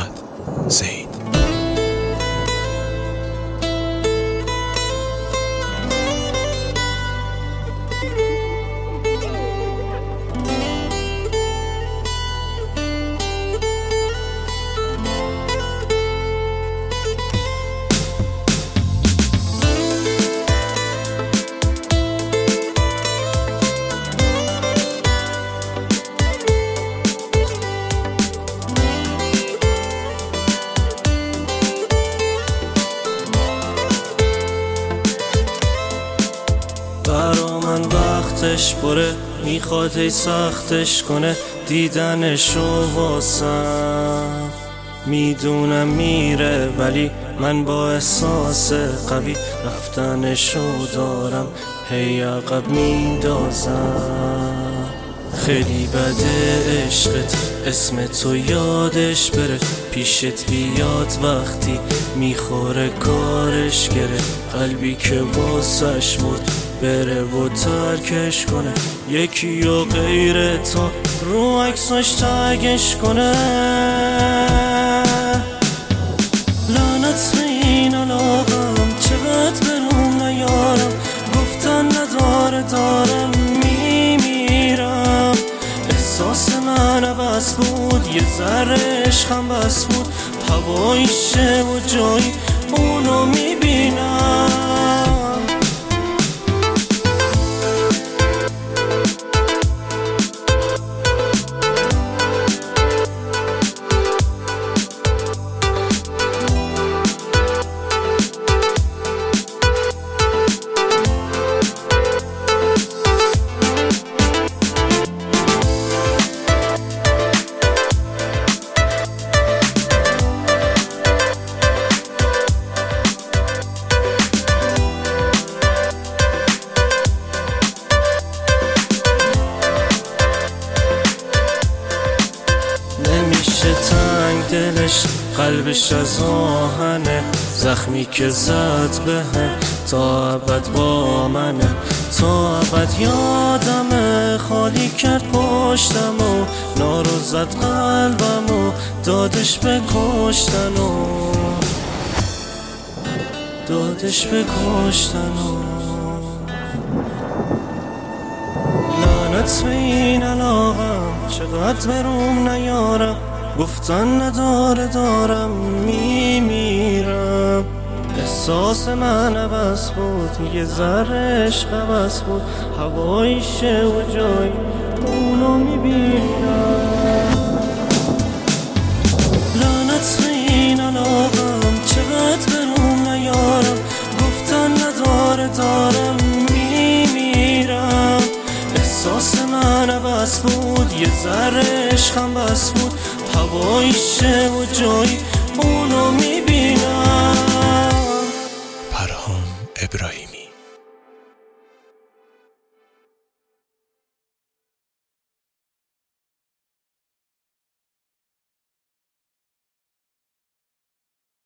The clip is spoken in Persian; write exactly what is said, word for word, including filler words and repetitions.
محمد زید. برا من وقتش پره، میخواد ای سختش کنه دیدنشو واسم. میدونم میره ولی من با احساس قوی رفتنشو دارم هی عقب میندازم. خیلی بده عشقت، اسم تو یادش بره، پیشت بیاد وقتی میخوره کارش گره. قلبی که واسش مرد بره و ترکش کنه، یکی و غیر تا رو عکساش تگش کنه. لعنت به این علاقم، چقدر برون نیارم، گفتن نداره دارم میمیرم. احساس من بس بود، یه ذره عشقم بس بود، هوایشه و جایی اونو میبینم. نمیشه تنگ دلش، قلبش از آهنه، زخمی که زد بهم تا ابد با منه. تا ابد یادمه خالی کرد پشتم و نارو زد قلبم و دادش به کشتن و دادش به کشتن و لعنت به این علاقم، چقدر بروم نیارم، گفتن نداره دارم میمیرم. احساس من بس بود، یه ذره عشق بس بود، هوایشه و جایی اونو میبینم. لعنت به این علاقم، چقدر بروم نیارم، گفتن نداره دارم میمیرم. احساس من بس بود، یه ذره عشقم بس بود، هوایشه و جایی